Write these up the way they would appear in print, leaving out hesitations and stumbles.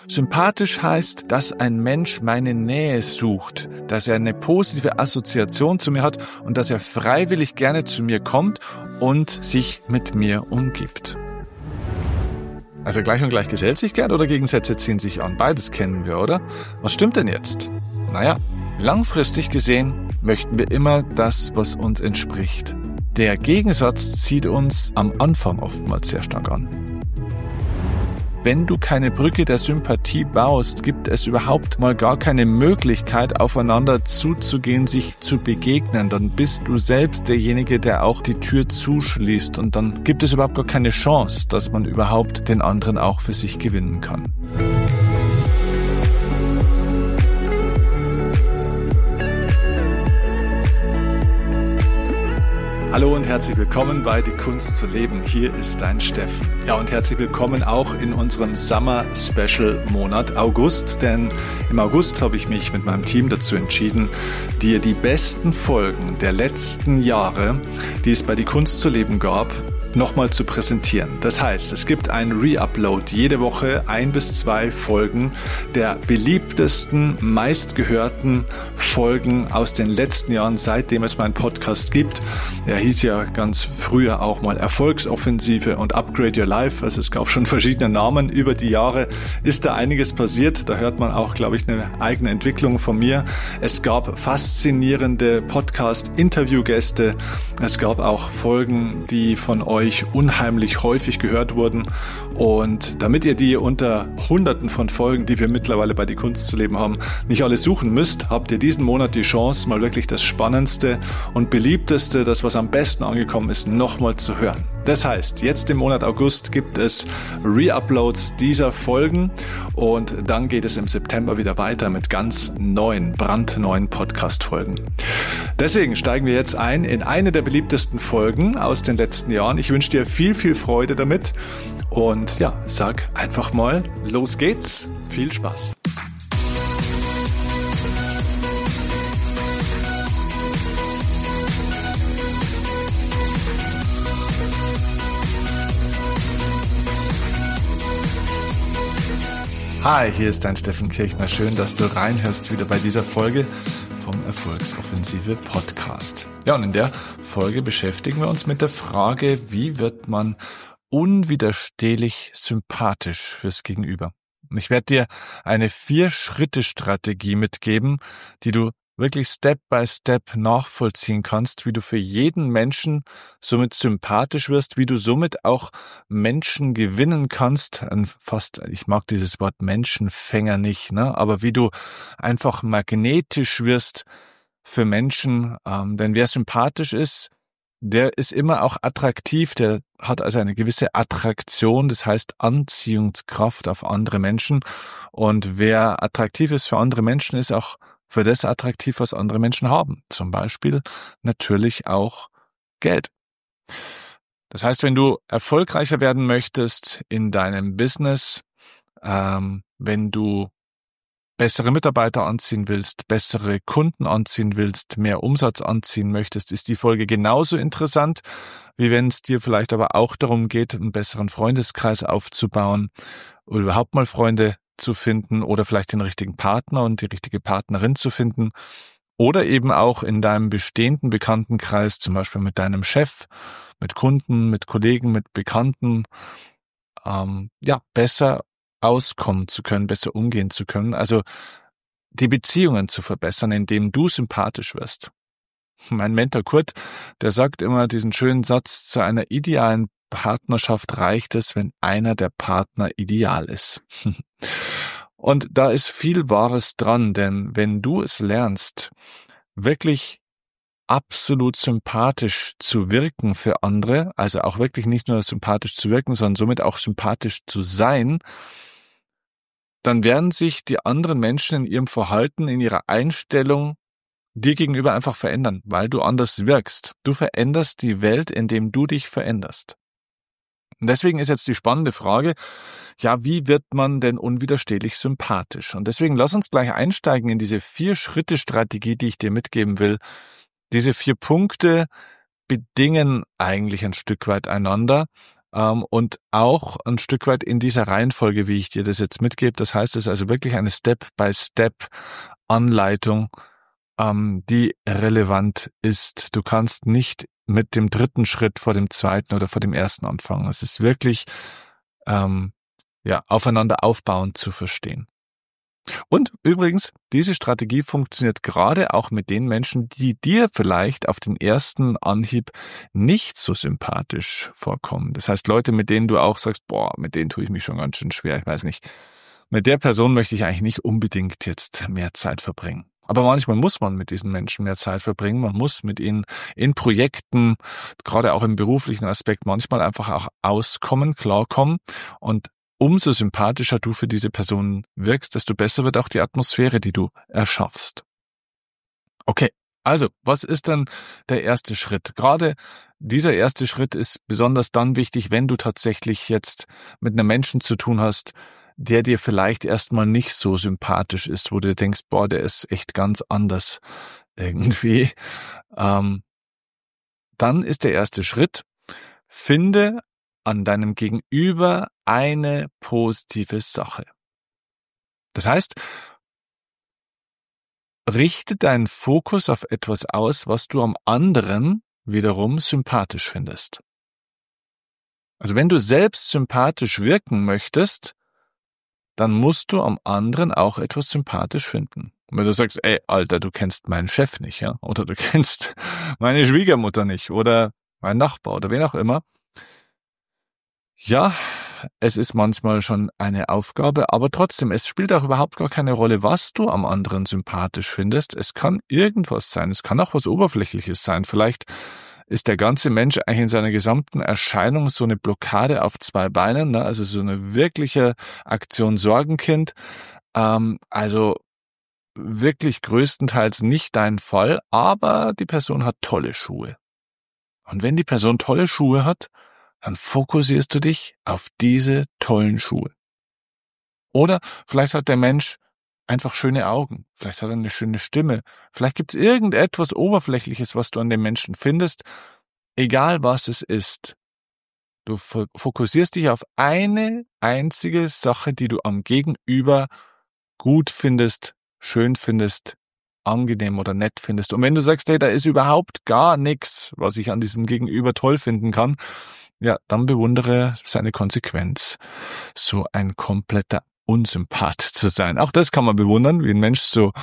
Sympathisch heißt, dass ein Mensch meine Nähe sucht, dass er eine positive Assoziation zu mir hat und dass er freiwillig gerne zu mir kommt und sich mit mir umgibt. Also gleich und gleich gesellt sich gern oder Gegensätze ziehen sich an? Beides kennen wir, oder? Was stimmt denn jetzt? Naja, langfristig gesehen möchten wir immer das, was uns entspricht. Der Gegensatz zieht uns am Anfang oftmals sehr stark an. Wenn du keine Brücke der Sympathie baust, gibt es überhaupt mal gar keine Möglichkeit, aufeinander zuzugehen, sich zu begegnen. Dann bist du selbst derjenige, der auch die Tür zuschließt und dann gibt es überhaupt gar keine Chance, dass man überhaupt den anderen auch für sich gewinnen kann. Hallo und herzlich willkommen bei Die Kunst zu leben. Hier ist dein Steffen. Ja, und herzlich willkommen auch in unserem Summer Special Monat August, denn im August habe ich mich mit meinem Team dazu entschieden, dir die besten Folgen der letzten Jahre, die es bei Die Kunst zu leben gab, nochmal zu präsentieren. Das heißt, es gibt einen Re-Upload jede Woche 1 bis 2 Folgen der beliebtesten, meistgehörten Folgen aus den letzten Jahren, seitdem es meinen Podcast gibt. Er hieß ja ganz früher auch mal Erfolgsoffensive und Upgrade Your Life. Also es gab schon verschiedene Namen. Über die Jahre ist da einiges passiert. Da hört man auch, glaube ich, eine eigene Entwicklung von mir. Es gab faszinierende Podcast-Interviewgäste. Es gab auch Folgen, die von euch unheimlich häufig gehört wurden. Und damit ihr die unter Hunderten von Folgen, die wir mittlerweile bei Die Kunst zu leben haben, nicht alle suchen müsst, habt ihr diesen Monat die Chance, mal wirklich das Spannendste und Beliebteste, das was am besten angekommen ist, nochmal zu hören. Das heißt, jetzt im Monat August gibt es Re-Uploads dieser Folgen und dann geht es im September wieder weiter mit ganz neuen, brandneuen Podcast-Folgen. Deswegen steigen wir jetzt ein in eine der beliebtesten Folgen aus den letzten Jahren. Ich wünsche dir viel, viel Freude damit und ja, sag einfach mal, los geht's, viel Spaß. Hi, hier ist dein Steffen Kirchner. Schön, dass du reinhörst wieder bei dieser Folge vom Erfolgsoffensive Podcast. Ja, und in der Folge beschäftigen wir uns mit der Frage, wie wird man unwiderstehlich sympathisch fürs Gegenüber? Ich werde dir eine 4-Schritte-Strategie mitgeben, die du wirklich Step by Step nachvollziehen kannst, wie du für jeden Menschen somit sympathisch wirst, wie du somit auch Menschen gewinnen kannst. Ich mag dieses Wort Menschenfänger nicht, ne? Aber wie du einfach magnetisch wirst für Menschen, denn wer sympathisch ist, der ist immer auch attraktiv, der hat also eine gewisse Attraktion, das heißt Anziehungskraft auf andere Menschen. Und wer attraktiv ist für andere Menschen, ist auch für das attraktiv, was andere Menschen haben. Zum Beispiel natürlich auch Geld. Das heißt, wenn du erfolgreicher werden möchtest in deinem Business, wenn du bessere Mitarbeiter anziehen willst, bessere Kunden anziehen willst, mehr Umsatz anziehen möchtest, ist die Folge genauso interessant, wie wenn es dir vielleicht aber auch darum geht, einen besseren Freundeskreis aufzubauen oder überhaupt mal Freunde zu finden oder vielleicht den richtigen Partner und die richtige Partnerin zu finden oder eben auch in deinem bestehenden Bekanntenkreis, zum Beispiel mit deinem Chef, mit Kunden, mit Kollegen, mit Bekannten, besser auskommen zu können, besser umgehen zu können, also die Beziehungen zu verbessern, indem du sympathisch wirst. Mein Mentor Kurt, der sagt immer diesen schönen Satz: Zu einer idealen Partnerschaft reicht es, wenn einer der Partner ideal ist. Und da ist viel Wahres dran, denn wenn du es lernst, wirklich absolut sympathisch zu wirken für andere, also auch wirklich nicht nur sympathisch zu wirken, sondern somit auch sympathisch zu sein, dann werden sich die anderen Menschen in ihrem Verhalten, in ihrer Einstellung dir gegenüber einfach verändern, weil du anders wirkst. Du veränderst die Welt, indem du dich veränderst. Und deswegen ist jetzt die spannende Frage, ja, wie wird man denn unwiderstehlich sympathisch? Und deswegen lass uns gleich einsteigen in diese 4-Schritte-Strategie, die ich dir mitgeben will. Diese 4 Punkte bedingen eigentlich ein Stück weit einander, und auch ein Stück weit in dieser Reihenfolge, wie ich dir das jetzt mitgebe. Das heißt, es ist also wirklich eine Step-by-Step-Anleitung, die relevant ist. Du kannst nicht mit dem dritten Schritt vor dem zweiten oder vor dem ersten anfangen. Es ist wirklich aufeinander aufbauend zu verstehen. Und übrigens, diese Strategie funktioniert gerade auch mit den Menschen, die dir vielleicht auf den ersten Anhieb nicht so sympathisch vorkommen. Das heißt, Leute, mit denen du auch sagst, mit denen tue ich mich schon ganz schön schwer, ich weiß nicht. Mit der Person möchte ich eigentlich nicht unbedingt jetzt mehr Zeit verbringen. Aber manchmal muss man mit diesen Menschen mehr Zeit verbringen. Man muss mit ihnen in Projekten, gerade auch im beruflichen Aspekt, manchmal einfach auch auskommen, klarkommen. Und umso sympathischer du für diese Person wirkst, desto besser wird auch die Atmosphäre, die du erschaffst. Okay, also, was ist denn der erste Schritt? Gerade dieser erste Schritt ist besonders dann wichtig, wenn du tatsächlich jetzt mit einem Menschen zu tun hast, der dir vielleicht erstmal nicht so sympathisch ist, wo du denkst, der ist echt ganz anders irgendwie. Dann ist der erste Schritt, finde an deinem Gegenüber eine positive Sache. Das heißt, richte deinen Fokus auf etwas aus, was du am anderen wiederum sympathisch findest. Also wenn du selbst sympathisch wirken möchtest, dann musst du am anderen auch etwas sympathisch finden. Und wenn du sagst, ey, Alter, du kennst meinen Chef nicht, ja, oder du kennst meine Schwiegermutter nicht, oder meinen Nachbar, oder wen auch immer. Ja, es ist manchmal schon eine Aufgabe, aber trotzdem, es spielt auch überhaupt gar keine Rolle, was du am anderen sympathisch findest. Es kann irgendwas sein, es kann auch was Oberflächliches sein. Vielleicht ist der ganze Mensch eigentlich in seiner gesamten Erscheinung so eine Blockade auf zwei Beinen, ne? Also so eine wirkliche Aktion Sorgenkind. Also wirklich größtenteils nicht dein Fall, aber die Person hat tolle Schuhe. Und wenn die Person tolle Schuhe hat, dann fokussierst du dich auf diese tollen Schuhe. Oder vielleicht hat der Mensch einfach schöne Augen, vielleicht hat er eine schöne Stimme, vielleicht gibt es irgendetwas Oberflächliches, was du an dem Menschen findest, egal was es ist. Du fokussierst dich auf eine einzige Sache, die du am Gegenüber gut findest, schön findest, angenehm oder nett findest. Und wenn du sagst, hey, da ist überhaupt gar nichts, was ich an diesem Gegenüber toll finden kann, ja, dann bewundere seine Konsequenz, so ein kompletter Unsympath zu sein. Auch das kann man bewundern, wie ein Mensch so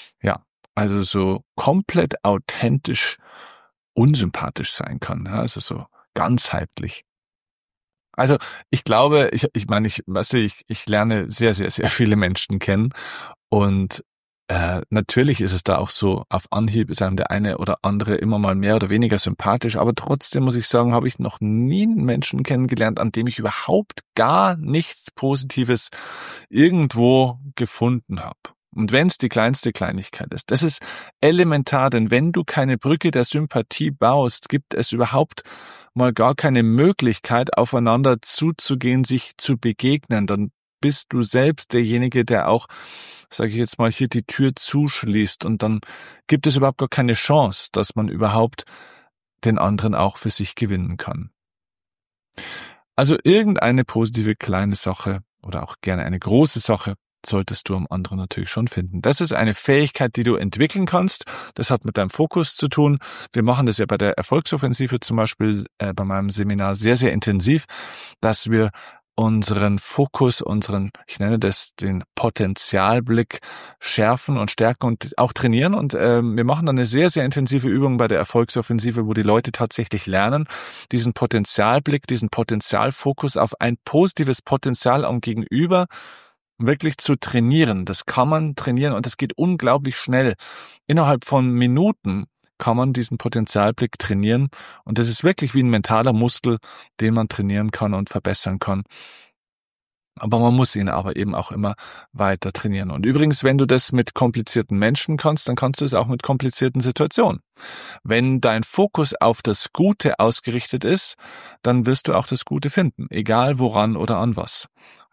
komplett authentisch unsympathisch sein kann. Ja, also so ganzheitlich. Also ich glaube, ich lerne sehr, sehr, sehr viele Menschen kennen und natürlich ist es da auch so, auf Anhieb ist einem der eine oder andere immer mal mehr oder weniger sympathisch, aber trotzdem muss ich sagen, habe ich noch nie einen Menschen kennengelernt, an dem ich überhaupt gar nichts Positives irgendwo gefunden habe. Und wenn es die kleinste Kleinigkeit ist, das ist elementar, denn wenn du keine Brücke der Sympathie baust, gibt es überhaupt mal gar keine Möglichkeit, aufeinander zuzugehen, sich zu begegnen. Dann bist du selbst derjenige, der auch, sage ich jetzt mal, hier die Tür zuschließt und dann gibt es überhaupt gar keine Chance, dass man überhaupt den anderen auch für sich gewinnen kann. Also irgendeine positive kleine Sache oder auch gerne eine große Sache solltest du am anderen natürlich schon finden. Das ist eine Fähigkeit, die du entwickeln kannst. Das hat mit deinem Fokus zu tun. Wir machen das ja bei der Erfolgsoffensive zum Beispiel bei meinem Seminar sehr, sehr intensiv, dass wir unseren Fokus, ich nenne das den Potenzialblick schärfen und stärken und auch trainieren. Und wir machen dann eine sehr, sehr intensive Übung bei der Erfolgsoffensive, wo die Leute tatsächlich lernen, diesen Potenzialblick, diesen Potenzialfokus auf ein positives Potenzial am Gegenüber wirklich zu trainieren. Das kann man trainieren und das geht unglaublich schnell. Innerhalb von Minuten kann man diesen Potenzialblick trainieren und das ist wirklich wie ein mentaler Muskel, den man trainieren kann und verbessern kann. Aber man muss ihn aber eben auch immer weiter trainieren. Und übrigens, wenn du das mit komplizierten Menschen kannst, dann kannst du es auch mit komplizierten Situationen. Wenn dein Fokus auf das Gute ausgerichtet ist, dann wirst du auch das Gute finden, egal woran oder an was.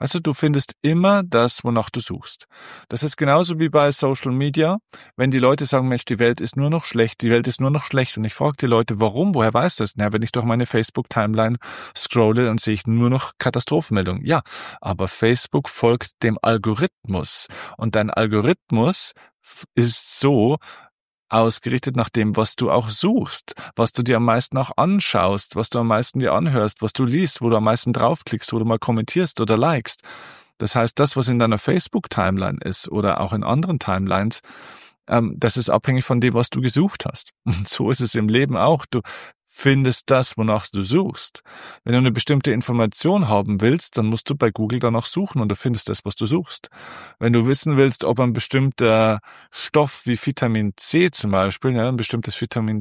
Also du findest immer das, wonach du suchst. Das ist genauso wie bei Social Media. Wenn die Leute sagen, Mensch, die Welt ist nur noch schlecht, die Welt ist nur noch schlecht. Und ich frage die Leute, warum? Woher weißt du es? Na, wenn ich durch meine Facebook-Timeline scrolle, dann sehe ich nur noch Katastrophenmeldungen. Ja, aber Facebook folgt dem Algorithmus. Und dein Algorithmus ist so ausgerichtet nach dem, was du auch suchst, was du dir am meisten auch anschaust, was du am meisten dir anhörst, was du liest, wo du am meisten draufklickst, wo du mal kommentierst oder likest. Das heißt, das, was in deiner Facebook-Timeline ist oder auch in anderen Timelines, das ist abhängig von dem, was du gesucht hast. Und so ist es im Leben auch. Du findest das, wonach du suchst. Wenn du eine bestimmte Information haben willst, dann musst du bei Google danach suchen und du findest das, was du suchst. Wenn du wissen willst, ob ein bestimmter Stoff wie Vitamin C zum Beispiel, ja, ein bestimmtes Vitamin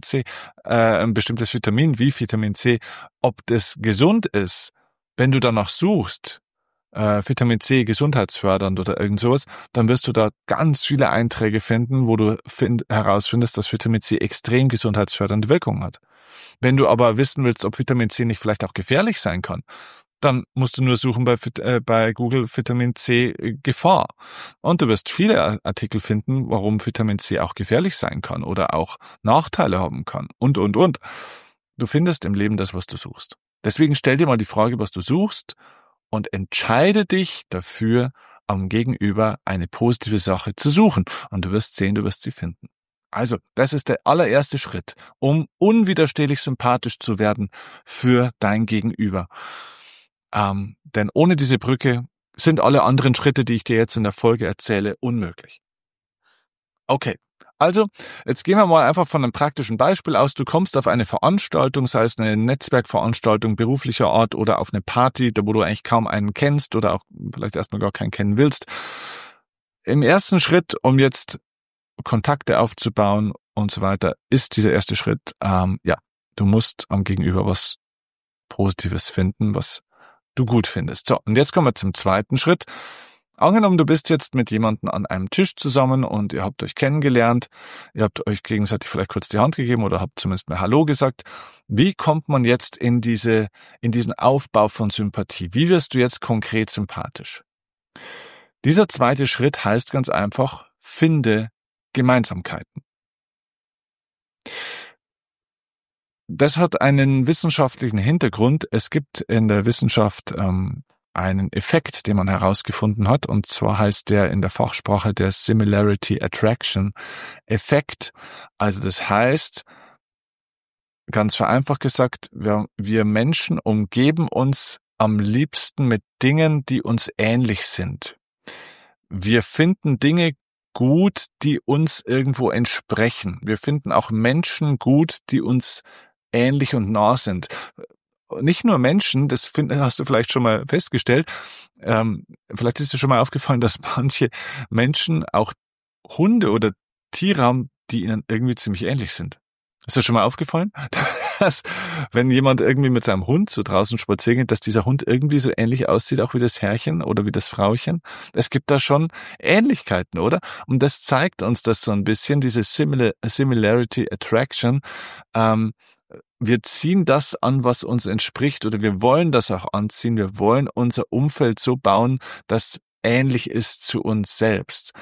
wie Vitamin C, ob das gesund ist, wenn du danach suchst, Vitamin C gesundheitsfördernd oder irgend sowas, dann wirst du da ganz viele Einträge finden, wo du herausfindest, dass Vitamin C extrem gesundheitsfördernde Wirkung hat. Wenn du aber wissen willst, ob Vitamin C nicht vielleicht auch gefährlich sein kann, dann musst du nur suchen bei Google Vitamin C Gefahr. Und du wirst viele Artikel finden, warum Vitamin C auch gefährlich sein kann oder auch Nachteile haben kann und. Du findest im Leben das, was du suchst. Deswegen stell dir mal die Frage, was du suchst und entscheide dich dafür, am Gegenüber eine positive Sache zu suchen. Und du wirst sehen, du wirst sie finden. Also, das ist der allererste Schritt, um unwiderstehlich sympathisch zu werden für dein Gegenüber. Denn ohne diese Brücke sind alle anderen Schritte, die ich dir jetzt in der Folge erzähle, unmöglich. Okay, also jetzt gehen wir mal einfach von einem praktischen Beispiel aus. Du kommst auf eine Veranstaltung, sei es eine Netzwerkveranstaltung beruflicher Art oder auf eine Party, wo du eigentlich kaum einen kennst oder auch vielleicht erstmal gar keinen kennen willst. Im ersten Schritt, um jetzt Kontakte aufzubauen und so weiter, ist dieser erste Schritt, du musst am Gegenüber was Positives finden, was du gut findest. So, und jetzt kommen wir zum zweiten Schritt. Angenommen, du bist jetzt mit jemandem an einem Tisch zusammen und ihr habt euch kennengelernt, ihr habt euch gegenseitig vielleicht kurz die Hand gegeben oder habt zumindest mal Hallo gesagt. Wie kommt man jetzt in diesen Aufbau von Sympathie? Wie wirst du jetzt konkret sympathisch? Dieser zweite Schritt heißt ganz einfach, finde Gemeinsamkeiten. Das hat einen wissenschaftlichen Hintergrund. Es gibt in der Wissenschaft einen Effekt, den man herausgefunden hat, und zwar heißt der in der Fachsprache der Similarity Attraction Effekt. Also das heißt, ganz vereinfacht gesagt, wir Menschen umgeben uns am liebsten mit Dingen, die uns ähnlich sind. Wir finden Dinge gut, die uns irgendwo entsprechen. Wir finden auch Menschen gut, die uns ähnlich und nah sind. Nicht nur Menschen, hast du vielleicht schon mal festgestellt, vielleicht ist dir schon mal aufgefallen, dass manche Menschen auch Hunde oder Tiere haben, die ihnen irgendwie ziemlich ähnlich sind. Ist dir schon mal aufgefallen, dass wenn jemand irgendwie mit seinem Hund so draußen spazieren geht, dass dieser Hund irgendwie so ähnlich aussieht, auch wie das Herrchen oder wie das Frauchen? Es gibt da schon Ähnlichkeiten, oder? Und das zeigt uns das so ein bisschen, diese Similarity Attraction. Wir ziehen das an, was uns entspricht, oder wir wollen das auch anziehen. Wir wollen unser Umfeld so bauen, dass ähnlich ist zu uns selbst.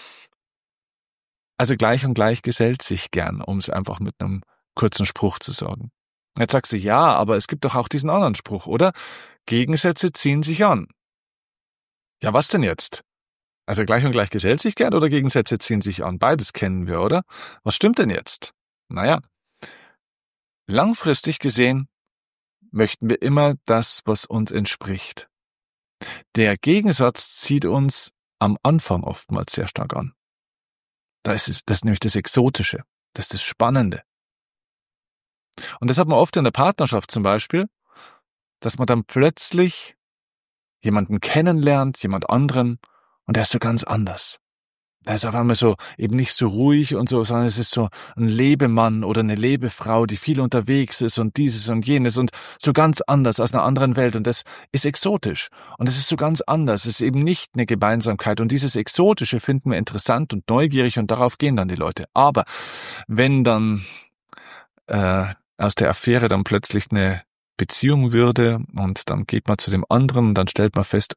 Also gleich und gleich gesellt sich gern, um es einfach mit einem kurzen Spruch zu sagen. Jetzt sagst du, ja, aber es gibt doch auch diesen anderen Spruch, oder? Gegensätze ziehen sich an. Ja, was denn jetzt? Also gleich und gleich gesellt sich gern oder Gegensätze ziehen sich an? Beides kennen wir, oder? Was stimmt denn jetzt? Naja, langfristig gesehen möchten wir immer das, was uns entspricht. Der Gegensatz zieht uns am Anfang oftmals sehr stark an. Das ist nämlich das Exotische, das ist das Spannende. Und das hat man oft in der Partnerschaft zum Beispiel, dass man dann plötzlich jemanden kennenlernt, jemand anderen, und der ist so ganz anders. Der ist auf einmal so, eben nicht so ruhig und so, sondern es ist so ein Lebemann oder eine Lebefrau, die viel unterwegs ist und dieses und jenes und so ganz anders aus einer anderen Welt, und das ist exotisch. Und es ist so ganz anders, es ist eben nicht eine Gemeinsamkeit, und dieses Exotische finden wir interessant und neugierig, und darauf gehen dann die Leute. Aber wenn dann aus der Affäre dann plötzlich eine Beziehung würde und dann geht man zu dem anderen und dann stellt man fest,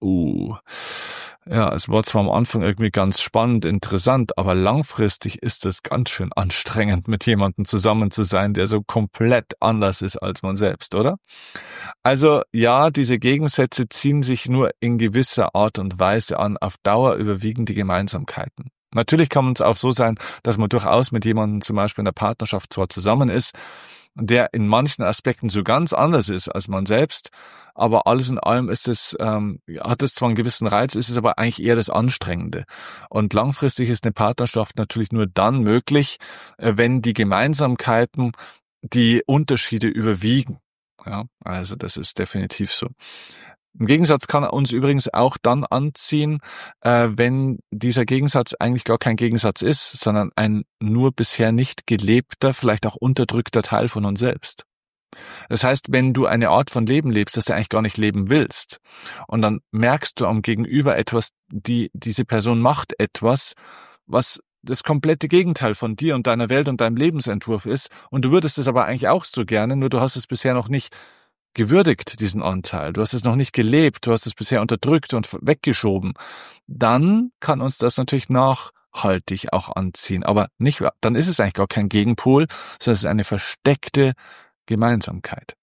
ja, es war zwar am Anfang irgendwie ganz spannend, interessant, aber langfristig ist es ganz schön anstrengend, mit jemandem zusammen zu sein, der so komplett anders ist als man selbst, oder? Also ja, diese Gegensätze ziehen sich nur in gewisser Art und Weise an. Auf Dauer überwiegen die Gemeinsamkeiten. Natürlich kann es auch so sein, dass man durchaus mit jemandem zum Beispiel in der Partnerschaft zwar zusammen ist, der in manchen Aspekten so ganz anders ist als man selbst, aber alles in allem ist hat es zwar einen gewissen Reiz, ist es aber eigentlich eher das Anstrengende. Und langfristig ist eine Partnerschaft natürlich nur dann möglich, wenn die Gemeinsamkeiten die Unterschiede überwiegen. Ja, also das ist definitiv so. Im Gegensatz kann er uns übrigens auch dann anziehen, wenn dieser Gegensatz eigentlich gar kein Gegensatz ist, sondern ein nur bisher nicht gelebter, vielleicht auch unterdrückter Teil von uns selbst. Das heißt, wenn du eine Art von Leben lebst, das du eigentlich gar nicht leben willst, und dann merkst du am Gegenüber etwas, diese Person macht etwas, was das komplette Gegenteil von dir und deiner Welt und deinem Lebensentwurf ist, und du würdest es aber eigentlich auch so gerne, nur du hast es bisher noch nicht gewürdigt, diesen Anteil. Du hast es noch nicht gelebt, du hast es bisher unterdrückt und weggeschoben. Dann kann uns das natürlich nachhaltig auch anziehen. Aber nicht, dann ist es eigentlich gar kein Gegenpol, sondern es ist eine versteckte Gemeinsamkeit.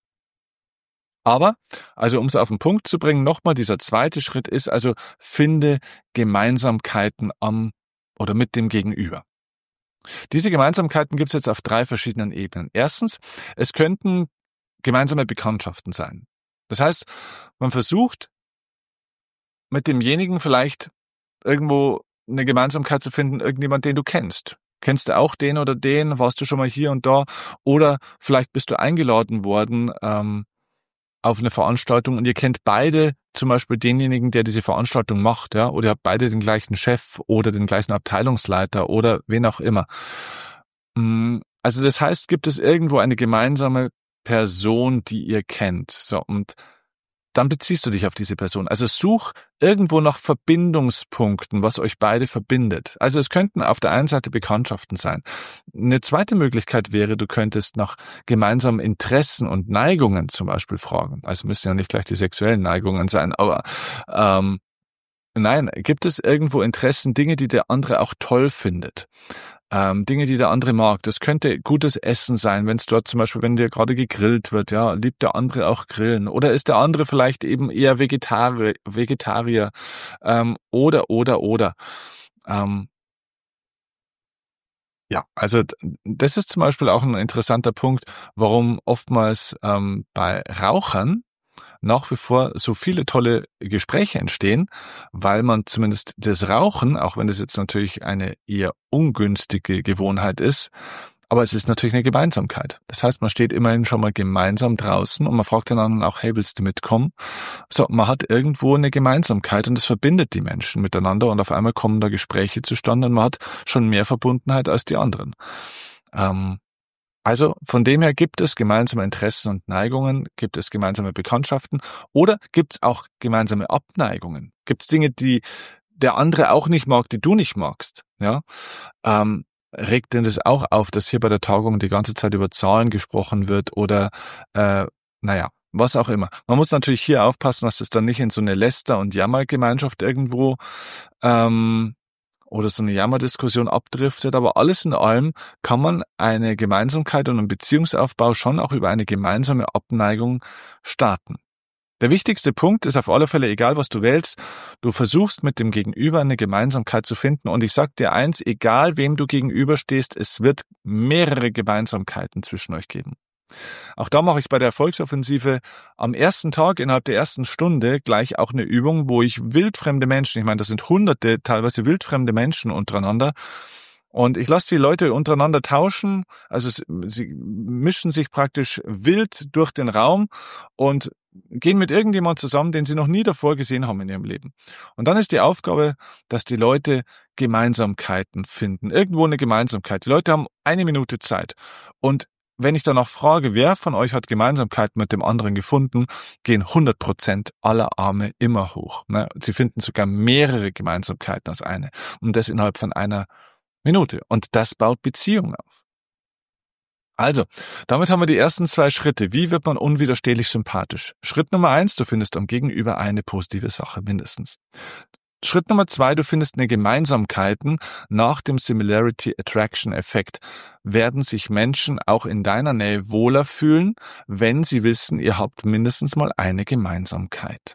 Aber, also um es auf den Punkt zu bringen, nochmal dieser zweite Schritt ist, also finde Gemeinsamkeiten am oder mit dem Gegenüber. Diese Gemeinsamkeiten gibt es jetzt auf 3 verschiedenen Ebenen. Erstens, es könnten gemeinsame Bekanntschaften sein. Das heißt, man versucht mit demjenigen vielleicht irgendwo eine Gemeinsamkeit zu finden, irgendjemand, den du kennst. Kennst du auch den oder den? Warst du schon mal hier und da? Oder vielleicht bist du eingeladen worden auf eine Veranstaltung und ihr kennt beide zum Beispiel denjenigen, der diese Veranstaltung macht, ja, oder ihr habt beide den gleichen Chef oder den gleichen Abteilungsleiter oder wen auch immer. Also das heißt, gibt es irgendwo eine gemeinsame Person, die ihr kennt. So, und dann beziehst du dich auf diese Person. Also such irgendwo nach Verbindungspunkten, was euch beide verbindet. Also es könnten auf der einen Seite Bekanntschaften sein. Eine zweite Möglichkeit wäre, du könntest nach gemeinsamen Interessen und Neigungen zum Beispiel fragen. Also müssen ja nicht gleich die sexuellen Neigungen sein, aber nein, gibt es irgendwo Interessen, Dinge, die der andere auch toll findet? Dinge, die der andere mag. Das könnte gutes Essen sein, wenn es dort zum Beispiel, wenn dir gerade gegrillt wird, ja, liebt der andere auch Grillen. Oder ist der andere vielleicht eben eher Vegetarier, oder. Ja, also das ist zum Beispiel auch ein interessanter Punkt, warum oftmals bei Rauchern nach wie vor so viele tolle Gespräche entstehen, weil man zumindest das Rauchen, auch wenn das jetzt natürlich eine eher ungünstige Gewohnheit ist, aber es ist natürlich eine Gemeinsamkeit. Das heißt, man steht immerhin schon mal gemeinsam draußen und man fragt den anderen auch, hey, willst du mitkommen? So, man hat irgendwo eine Gemeinsamkeit und das verbindet die Menschen miteinander und auf einmal kommen da Gespräche zustande und man hat schon mehr Verbundenheit als die anderen. Also von dem her gibt es gemeinsame Interessen und Neigungen, gibt es gemeinsame Bekanntschaften oder gibt es auch gemeinsame Abneigungen? Gibt es Dinge, die der andere auch nicht mag, die du nicht magst? Ja, regt denn das auch auf, dass hier bei der Tagung die ganze Zeit über Zahlen gesprochen wird oder was auch immer. Man muss natürlich hier aufpassen, dass das dann nicht in so eine Läster- und Jammergemeinschaft irgendwo oder so eine Jammerdiskussion abdriftet, aber alles in allem kann man eine Gemeinsamkeit und einen Beziehungsaufbau schon auch über eine gemeinsame Abneigung starten. Der wichtigste Punkt ist auf alle Fälle, egal was du wählst, du versuchst mit dem Gegenüber eine Gemeinsamkeit zu finden und ich sag dir eins, egal wem du gegenüberstehst, es wird mehrere Gemeinsamkeiten zwischen euch geben. Auch da mache ich bei der Erfolgsoffensive am ersten Tag, innerhalb der ersten Stunde, gleich auch eine Übung, wo ich wildfremde Menschen, ich meine, das sind hunderte, teilweise wildfremde Menschen untereinander, und ich lasse die Leute untereinander tauschen, also sie mischen sich praktisch wild durch den Raum und gehen mit irgendjemand zusammen, den sie noch nie davor gesehen haben in ihrem Leben. Und dann ist die Aufgabe, dass die Leute Gemeinsamkeiten finden, irgendwo eine Gemeinsamkeit. Die Leute haben 1 Minute Zeit und wenn ich danach frage, wer von euch hat Gemeinsamkeit mit dem anderen gefunden, gehen 100% aller Arme immer hoch. Sie finden sogar mehrere Gemeinsamkeiten als eine. Und das innerhalb von 1 Minute. Und das baut Beziehungen auf. Also, damit haben wir die ersten 2 Schritte. Wie wird man unwiderstehlich sympathisch? Schritt Nummer 1, du findest am Gegenüber eine positive Sache mindestens. Schritt Nummer 2, du findest eine Gemeinsamkeiten. Nach dem Similarity Attraction Effekt werden sich Menschen auch in deiner Nähe wohler fühlen, wenn sie wissen, ihr habt mindestens mal eine Gemeinsamkeit.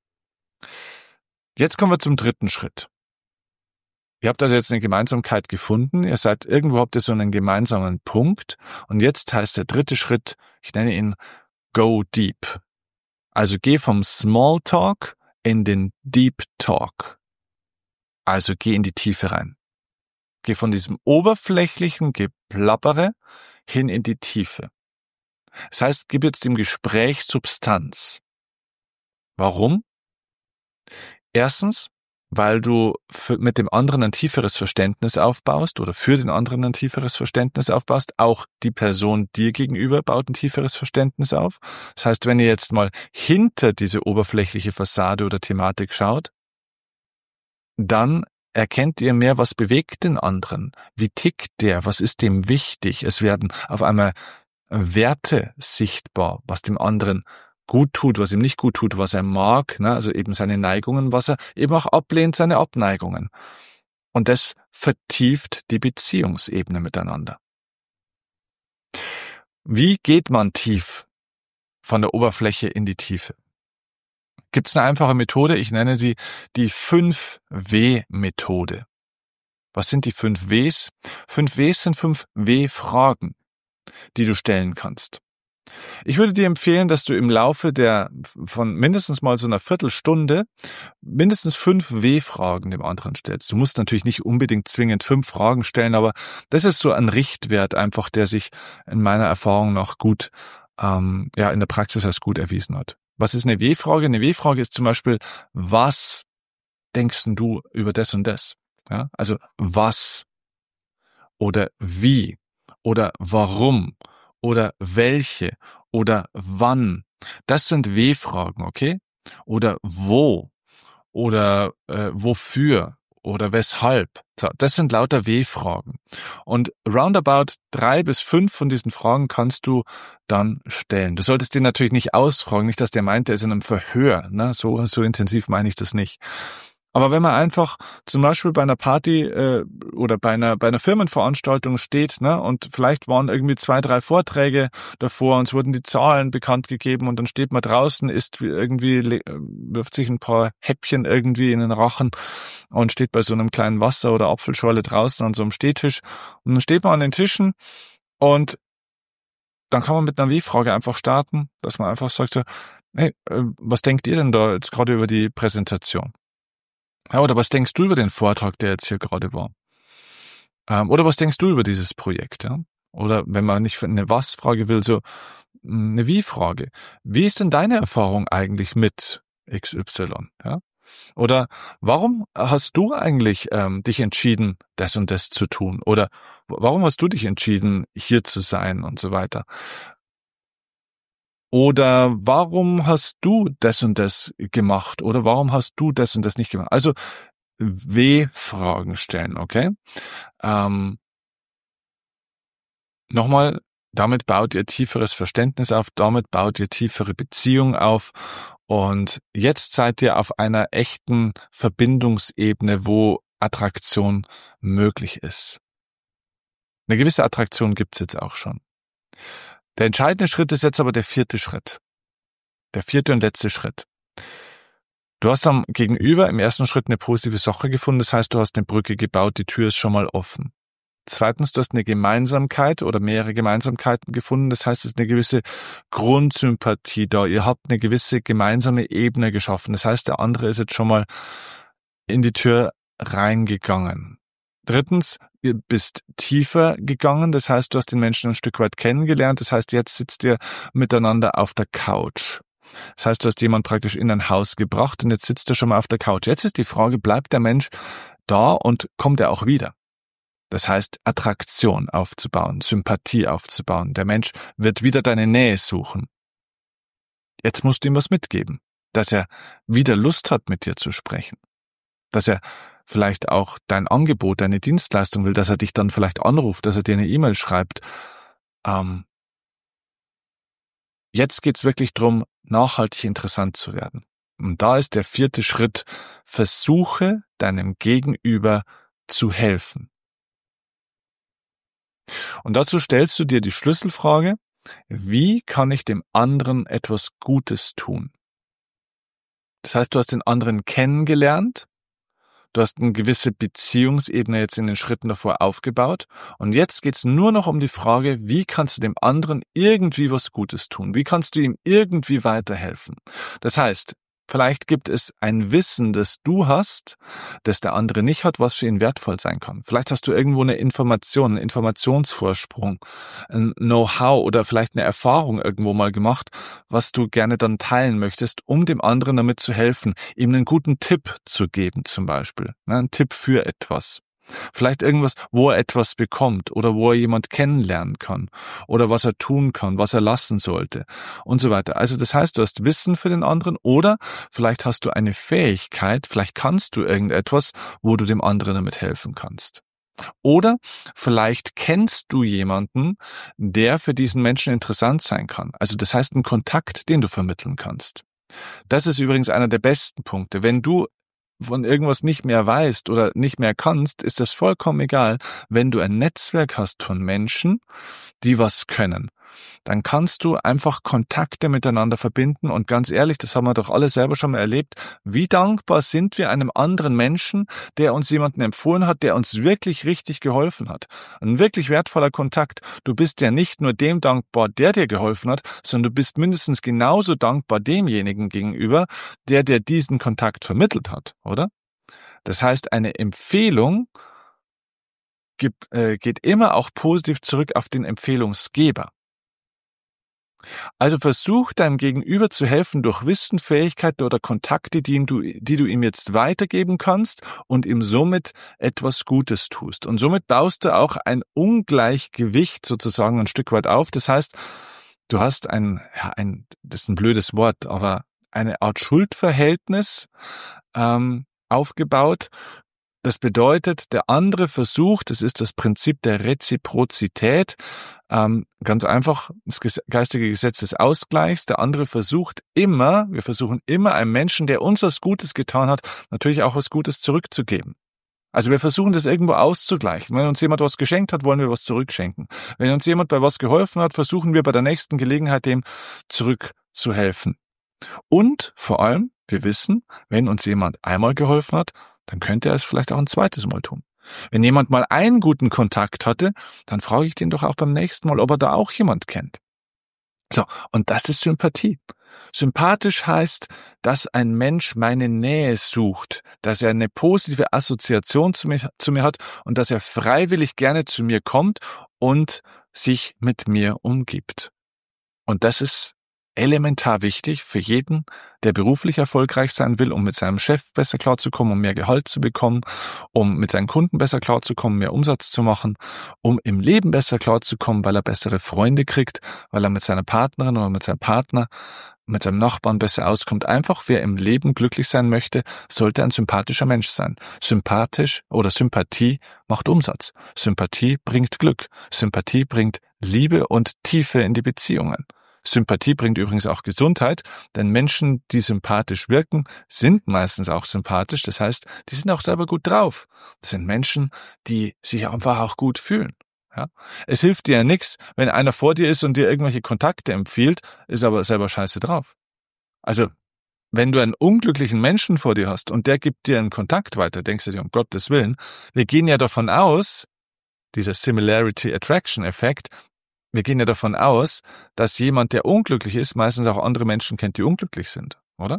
Jetzt kommen wir zum 3. Schritt. Ihr habt also jetzt eine Gemeinsamkeit gefunden, ihr seid irgendwo, habt ihr so einen gemeinsamen Punkt und jetzt heißt der 3. Schritt, ich nenne ihn Go Deep. Also geh vom Small Talk in den Deep Talk. Also geh in die Tiefe rein. Geh von diesem oberflächlichen Geplappere hin in die Tiefe. Das heißt, gib jetzt dem Gespräch Substanz. Warum? Erstens, weil du mit dem anderen ein tieferes Verständnis aufbaust oder für den anderen ein tieferes Verständnis aufbaust. Auch die Person dir gegenüber baut ein tieferes Verständnis auf. Das heißt, wenn ihr jetzt mal hinter diese oberflächliche Fassade oder Thematik schaut, dann erkennt ihr mehr, was bewegt den anderen. Wie tickt der? Was ist dem wichtig? Es werden auf einmal Werte sichtbar, was dem anderen gut tut, was ihm nicht gut tut, was er mag, ne? Also eben seine Neigungen, was er eben auch ablehnt, seine Abneigungen. Und das vertieft die Beziehungsebene miteinander. Wie geht man tief von der Oberfläche in die Tiefe? Gibt es eine einfache Methode? Ich nenne sie die 5W-Methode. Was sind die 5 Ws? 5 Ws sind 5 W-Fragen, die du stellen kannst. Ich würde dir empfehlen, dass du im Laufe von mindestens mal so einer Viertelstunde mindestens 5 W-Fragen dem anderen stellst. Du musst natürlich nicht unbedingt zwingend 5 Fragen stellen, aber das ist so ein Richtwert einfach, der sich in meiner Erfahrung noch gut, in der Praxis als gut erwiesen hat. Was ist eine W-Frage? Eine W-Frage ist zum Beispiel, was denkst du über das und das? Ja, also was oder wie oder warum oder welche oder wann. Das sind W-Fragen, okay? Oder wo oder wofür oder weshalb. So, das sind lauter W-Fragen. Und roundabout 3 bis 5 von diesen Fragen kannst du dann stellen. Du solltest den natürlich nicht ausfragen, nicht, dass der meint, der ist in einem Verhör. Ne? So intensiv meine ich das nicht. Aber wenn man einfach zum Beispiel bei einer Party oder bei einer Firmenveranstaltung steht, ne, und vielleicht waren irgendwie 2, 3 Vorträge davor und es wurden die Zahlen bekannt gegeben und dann steht man draußen, isst irgendwie, wirft sich ein paar Häppchen irgendwie in den Rachen und steht bei so einem kleinen Wasser- oder Apfelschorle draußen an so einem Stehtisch und dann steht man an den Tischen und dann kann man mit einer W-Frage einfach starten, dass man einfach sagt so, hey, was denkt ihr denn da jetzt gerade über die Präsentation? Ja, oder was denkst du über den Vortrag, der jetzt hier gerade war? Oder was denkst du über dieses Projekt? Ja? Oder wenn man nicht eine Was-Frage will, so eine Wie-Frage. Wie ist denn deine Erfahrung eigentlich mit XY? Ja? Oder warum hast du eigentlich dich entschieden, das und das zu tun? Oder warum hast du dich entschieden, hier zu sein und so weiter? Oder warum hast du das und das gemacht? Oder warum hast du das und das nicht gemacht? Also W-Fragen stellen, okay? Nochmal, damit baut ihr tieferes Verständnis auf, damit baut ihr tiefere Beziehung auf und jetzt seid ihr auf einer echten Verbindungsebene, wo Attraktion möglich ist. Eine gewisse Attraktion gibt's jetzt auch schon. Der entscheidende Schritt ist jetzt aber der 4. Schritt. Der 4. und letzte Schritt. Du hast am Gegenüber im 1. Schritt eine positive Sache gefunden, das heißt, du hast eine Brücke gebaut, die Tür ist schon mal offen. 2. du hast eine Gemeinsamkeit oder mehrere Gemeinsamkeiten gefunden, das heißt, es ist eine gewisse Grundsympathie da. Ihr habt eine gewisse gemeinsame Ebene geschaffen, das heißt, der andere ist jetzt schon mal in die Tür reingegangen. 3. ihr bist tiefer gegangen, das heißt, du hast den Menschen ein Stück weit kennengelernt, das heißt, jetzt sitzt ihr miteinander auf der Couch. Das heißt, du hast jemanden praktisch in ein Haus gebracht und jetzt sitzt er schon mal auf der Couch. Jetzt ist die Frage, bleibt der Mensch da und kommt er auch wieder? Das heißt, Attraktion aufzubauen, Sympathie aufzubauen. Der Mensch wird wieder deine Nähe suchen. Jetzt musst du ihm was mitgeben, dass er wieder Lust hat, mit dir zu sprechen. Dass er vielleicht auch dein Angebot, deine Dienstleistung will, dass er dich dann vielleicht anruft, dass er dir eine E-Mail schreibt. Jetzt geht's wirklich darum, nachhaltig interessant zu werden. Und da ist der 4. Schritt: Versuche deinem Gegenüber zu helfen. Und dazu stellst du dir die Schlüsselfrage: Wie kann ich dem anderen etwas Gutes tun? Das heißt, du hast den anderen kennengelernt, du hast eine gewisse Beziehungsebene jetzt in den Schritten davor aufgebaut und jetzt geht's nur noch um die Frage, wie kannst du dem anderen irgendwie was Gutes tun? Wie kannst du ihm irgendwie weiterhelfen? Das heißt, vielleicht gibt es ein Wissen, das du hast, das der andere nicht hat, was für ihn wertvoll sein kann. Vielleicht hast du irgendwo eine Information, einen Informationsvorsprung, ein Know-how oder vielleicht eine Erfahrung irgendwo mal gemacht, was du gerne dann teilen möchtest, um dem anderen damit zu helfen, ihm einen guten Tipp zu geben zum Beispiel, einen Tipp für etwas. Vielleicht irgendwas, wo er etwas bekommt oder wo er jemand kennenlernen kann oder was er tun kann, was er lassen sollte und so weiter. Also das heißt, du hast Wissen für den anderen oder vielleicht hast du eine Fähigkeit, vielleicht kannst du irgendetwas, wo du dem anderen damit helfen kannst. Oder vielleicht kennst du jemanden, der für diesen Menschen interessant sein kann. Also das heißt, ein Kontakt, den du vermitteln kannst. Das ist übrigens einer der besten Punkte. Wenn du von irgendwas nicht mehr weißt oder nicht mehr kannst, ist das vollkommen egal. Wenn du ein Netzwerk hast von Menschen, die was können, dann kannst du einfach Kontakte miteinander verbinden und ganz ehrlich, das haben wir doch alle selber schon mal erlebt, wie dankbar sind wir einem anderen Menschen, der uns jemanden empfohlen hat, der uns wirklich richtig geholfen hat. Ein wirklich wertvoller Kontakt. Du bist ja nicht nur dem dankbar, der dir geholfen hat, sondern du bist mindestens genauso dankbar demjenigen gegenüber, der dir diesen Kontakt vermittelt hat, oder? Das heißt, eine Empfehlung geht immer auch positiv zurück auf den Empfehlungsgeber. Also versuch deinem Gegenüber zu helfen durch Wissen, Fähigkeiten oder Kontakte, die du ihm jetzt weitergeben kannst und ihm somit etwas Gutes tust. Und somit baust du auch ein Ungleichgewicht sozusagen ein Stück weit auf. Das heißt, du hast das ist ein blödes Wort, aber eine Art Schuldverhältnis aufgebaut. Das bedeutet, der andere versucht, das ist das Prinzip der Reziprozität, ganz einfach das geistige Gesetz des Ausgleichs. Der andere wir versuchen immer einem Menschen, der uns was Gutes getan hat, natürlich auch was Gutes zurückzugeben. Also wir versuchen das irgendwo auszugleichen. Wenn uns jemand was geschenkt hat, wollen wir was zurückschenken. Wenn uns jemand bei was geholfen hat, versuchen wir bei der nächsten Gelegenheit dem zurückzuhelfen. Und vor allem, wir wissen, wenn uns jemand einmal geholfen hat, dann könnte er es vielleicht auch ein zweites Mal tun. Wenn jemand mal einen guten Kontakt hatte, dann frage ich den doch auch beim nächsten Mal, ob er da auch jemand kennt. So, und das ist Sympathie. Sympathisch heißt, dass ein Mensch meine Nähe sucht, dass er eine positive Assoziation zu mir hat und dass er freiwillig gerne zu mir kommt und sich mit mir umgibt. Und das ist elementar wichtig für jeden, der beruflich erfolgreich sein will, um mit seinem Chef besser klarzukommen, um mehr Gehalt zu bekommen, um mit seinen Kunden besser klarzukommen, mehr Umsatz zu machen, um im Leben besser klarzukommen, weil er bessere Freunde kriegt, weil er mit seiner Partnerin oder mit seinem Partner, mit seinem Nachbarn besser auskommt. Einfach, wer im Leben glücklich sein möchte, sollte ein sympathischer Mensch sein. Sympathisch oder Sympathie macht Umsatz. Sympathie bringt Glück. Sympathie bringt Liebe und Tiefe in die Beziehungen. Sympathie bringt übrigens auch Gesundheit, denn Menschen, die sympathisch wirken, sind meistens auch sympathisch. Das heißt, die sind auch selber gut drauf. Das sind Menschen, die sich einfach auch gut fühlen. Ja? Es hilft dir ja nichts, wenn einer vor dir ist und dir irgendwelche Kontakte empfiehlt, ist aber selber scheiße drauf. Also, wenn du einen unglücklichen Menschen vor dir hast und der gibt dir einen Kontakt weiter, denkst du dir, um Gottes Willen, wir gehen ja davon aus, dieser Similarity-Attraction-Effekt, wir gehen ja davon aus, dass jemand, der unglücklich ist, meistens auch andere Menschen kennt, die unglücklich sind, oder?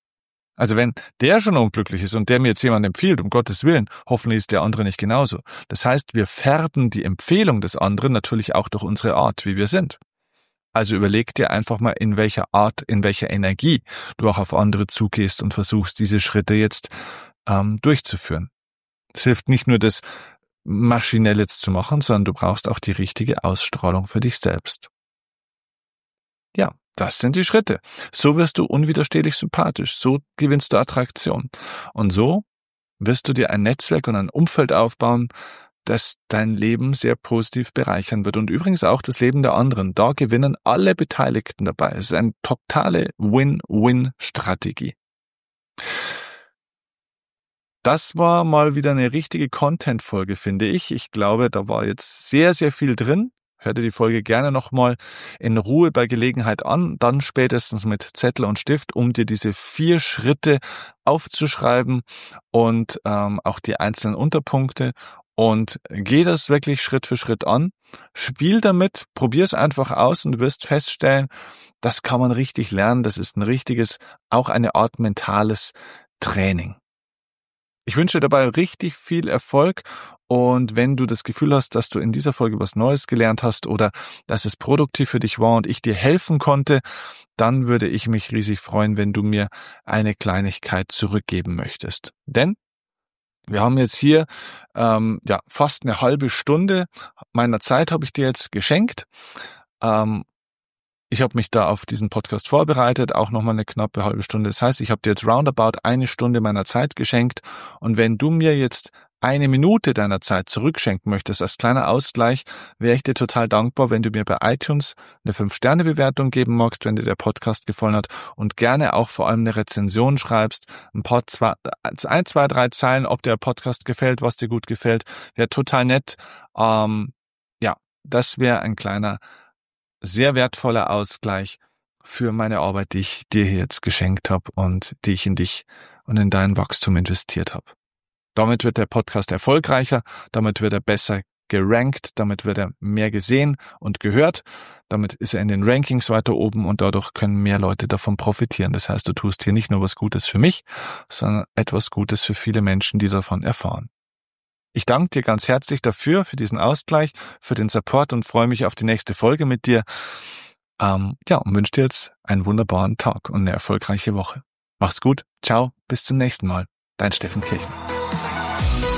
Also wenn der schon unglücklich ist und der mir jetzt jemand empfiehlt, um Gottes Willen, hoffentlich ist der andere nicht genauso. Das heißt, wir färben die Empfehlung des anderen natürlich auch durch unsere Art, wie wir sind. Also überleg dir einfach mal, in welcher Art, in welcher Energie du auch auf andere zugehst und versuchst, diese Schritte jetzt durchzuführen. Es hilft nicht nur, das maschinell jetzt zu machen, sondern du brauchst auch die richtige Ausstrahlung für dich selbst. Ja, das sind die Schritte. So wirst du unwiderstehlich sympathisch, so gewinnst du Attraktion. Und so wirst du dir ein Netzwerk und ein Umfeld aufbauen, das dein Leben sehr positiv bereichern wird und übrigens auch das Leben der anderen. Da gewinnen alle Beteiligten dabei. Es ist eine totale Win-Win-Strategie. Das war mal wieder eine richtige Content-Folge, finde ich. Ich glaube, da war jetzt sehr, sehr viel drin. Hör dir die Folge gerne nochmal in Ruhe bei Gelegenheit an, dann spätestens mit Zettel und Stift, um dir diese 4 Schritte aufzuschreiben und auch die einzelnen Unterpunkte. Und geh das wirklich Schritt für Schritt an. Spiel damit, probier es einfach aus und du wirst feststellen, das kann man richtig lernen. Das ist ein richtiges, auch eine Art mentales Training. Ich wünsche dir dabei richtig viel Erfolg und wenn du das Gefühl hast, dass du in dieser Folge was Neues gelernt hast oder dass es produktiv für dich war und ich dir helfen konnte, dann würde ich mich riesig freuen, wenn du mir eine Kleinigkeit zurückgeben möchtest. Denn wir haben jetzt hier fast eine halbe Stunde meiner Zeit habe ich dir jetzt geschenkt. Ich habe mich da auf diesen Podcast vorbereitet, auch nochmal eine knappe halbe Stunde. Das heißt, ich habe dir jetzt roundabout 1 Stunde meiner Zeit geschenkt. Und wenn du mir jetzt 1 Minute deiner Zeit zurückschenken möchtest, als kleiner Ausgleich, wäre ich dir total dankbar, wenn du mir bei iTunes eine 5-Sterne-Bewertung geben magst, wenn dir der Podcast gefallen hat und gerne auch vor allem eine Rezension schreibst, 1, 2, 3 Zeilen, ob der Podcast gefällt, was dir gut gefällt, wäre total nett. Das wäre ein kleiner sehr wertvoller Ausgleich für meine Arbeit, die ich dir jetzt geschenkt habe und die ich in dich und in dein Wachstum investiert habe. Damit wird der Podcast erfolgreicher, damit wird er besser gerankt, damit wird er mehr gesehen und gehört, damit ist er in den Rankings weiter oben und dadurch können mehr Leute davon profitieren. Das heißt, du tust hier nicht nur was Gutes für mich, sondern etwas Gutes für viele Menschen, die davon erfahren. Ich danke dir ganz herzlich dafür, für diesen Ausgleich, für den Support und freue mich auf die nächste Folge mit dir. Und wünsche dir jetzt einen wunderbaren Tag und eine erfolgreiche Woche. Mach's gut, ciao, bis zum nächsten Mal. Dein Steffen Kirchner.